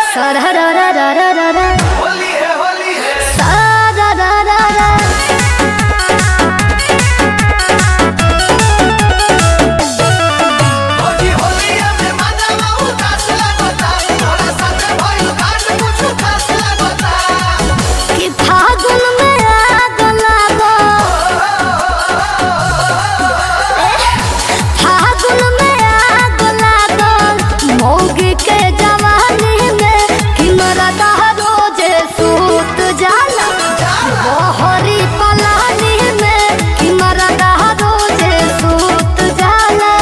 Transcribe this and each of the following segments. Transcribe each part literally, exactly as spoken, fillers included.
सारा रा रा रा रा रा रा होली है होली है सारा रा रा रा होली होलिया में मनवा उदास लगता थोड़ा साथ भइल काट कुछ खास लगता कि फागुन में आग लागो फागुन में आग लागो मौगी के जवानी में कि मरदा रोजे सूत जाला बहरी पलानी में कि मरदा रोजे सूत जाला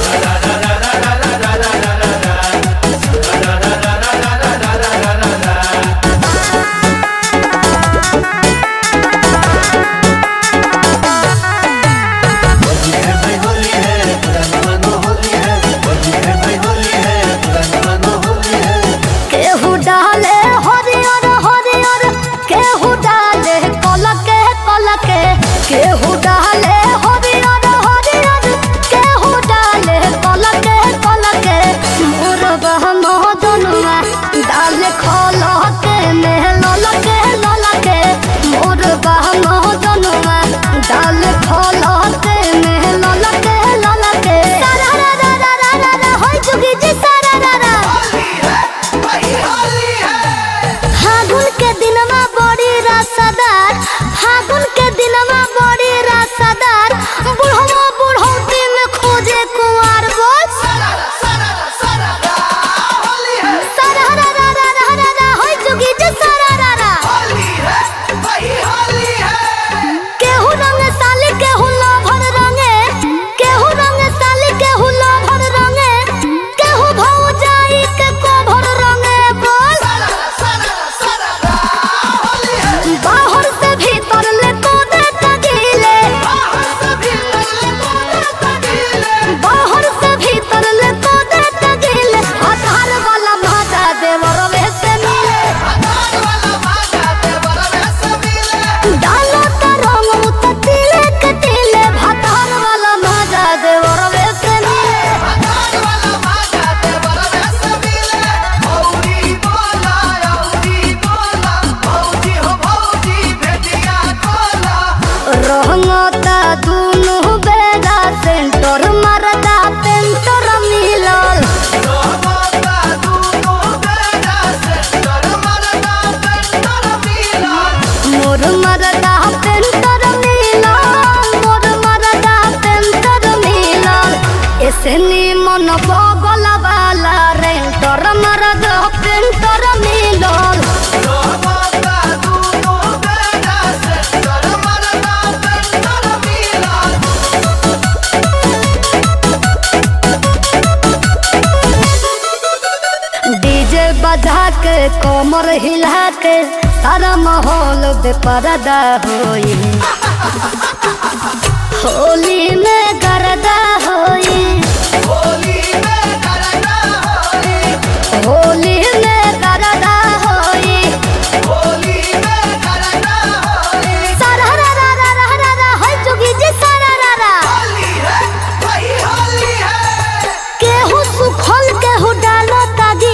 होली है भाई होली है पुराना होली है होली है भाई होली है पुराना होली है केहू डाले हरियर हरियर केहू डाले कलके कलके केहू डाले हरियर हरियर केहू डाले कलके कलके मोर बहम जनुआ डाले खलके में ललके ललके मोर बहम जनुआ डाले खलके में ललके ललके सारा रा रा रा रा रा रा होय जुगी जी सारा रा रा होली है भाई होली है फागुन के दिनमा बड़ी रसदार फागुन के दिनमा बड़ी रसदार बुढ़वा बुढ़ौती में खोजे कुंवार बोल सारा सारा सारा होली है सारा रा रा रा रा रा रा होय जुगी जी सारा रा रा होली है भाई होली है केहू रंग साली केहू लोभर रंगे केहू रंग साली केहू लोभर रंगे केहू भौजाई के कोभर रंगे बोल सारा सारा सारा होली है बाहर से भीतर ले कूदे तगीले बाहर से भीतर ले कोने तकीले बाहर से भीतर ले कूदे तगीले आधार वाला भाजा देवर में से मिले आधार वाला भागा देवर में से मिले डालो तो रंग उततीले कटीले भातार वाला भाजा देवर में से मिले आधार वाला भागा देवर में से मिले औरी बोला औरी बोला भौजी हो भौजी भेटिया कोला रहंगता दुनु बेड़ा सेंटर मरदा पेंटर मिलल रोबोता दूनो बेड़ा से डर मरदा पेंटर मिला मोर मरदा पेंटर मिलल मोर मरदा पेंटर मिलल ऐसे मन बगल वाला रेंटर मरदा पेंटर मिलल रोबोता दूनो बेड़ा से डर मरदा पेंटर मिला डीजे बजा के कमर हिला के सारा माहौल बेपरदा होई होली में गरदा होई होली में करना होली होली में गरदा होई होली में करना होली सारा रा रा रा रा रा रा होय जुगी जी सारा रा रा होली है भाई होली है केहू सुखल केहू डालो तागी